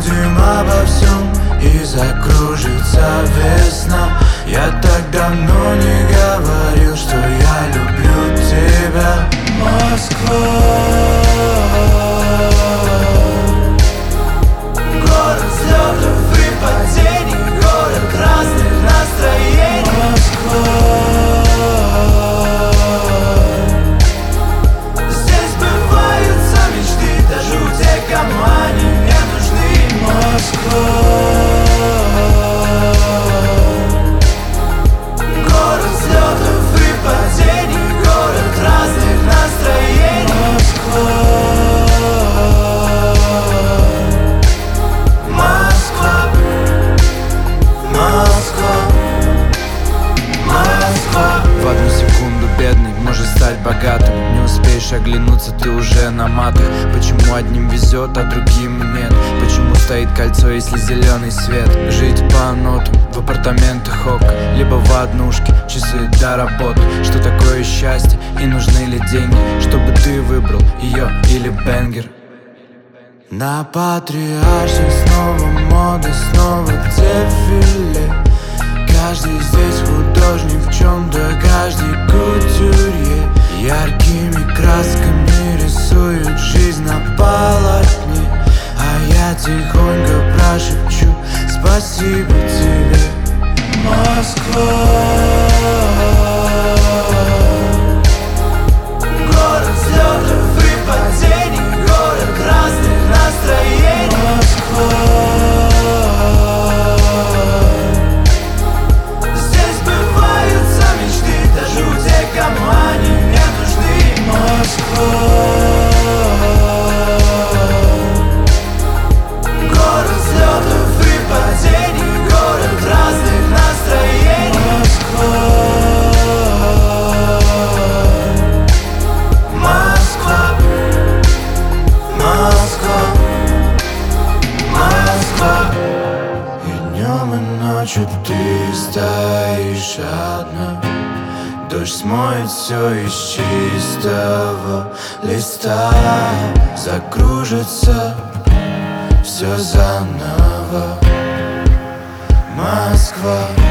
забудем обо всем, и закружится весна. Я так давно не говорил, что я люблю тебя. Москва, город взлетов и падений, город разных настроений. Москва, здесь сбываются мечты, даже у тех, кому они не нужны. Москва, город взлетов и падений, город разных настроений. Москва, Москва, Москва, Москва. В одну секунду бедный может стать богатым. Не успеешь оглянуться, ты уже на матах. Почему одним везет, а другим нет? Почему стоит кольцо, если зеленый свет? Жить по нотам в апартаментах ОК, либо в однушке, часы до работы. Что такое счастье и нужны ли деньги, чтобы ты выбрал ее или бенгер? На Патриарших снова мода, снова дефиле. Каждый здесь художник в чем-то, каждый кутюрье. Яркими красками рисуют жизнь на полотне, а я тихонько прошепчу спасибо тебе. Москва, город взлетов и падений, город разных настроений. Москва, здесь сбываются мечты, даже у тех, кому они не нужны. Москва, город взлетов и падений, город разных настроений. Москва, Москва, Москва, Москва. И днем, и ночью ты стоишь одна. Дождь смоет все из чистого листа. Закружится все заново. Москва.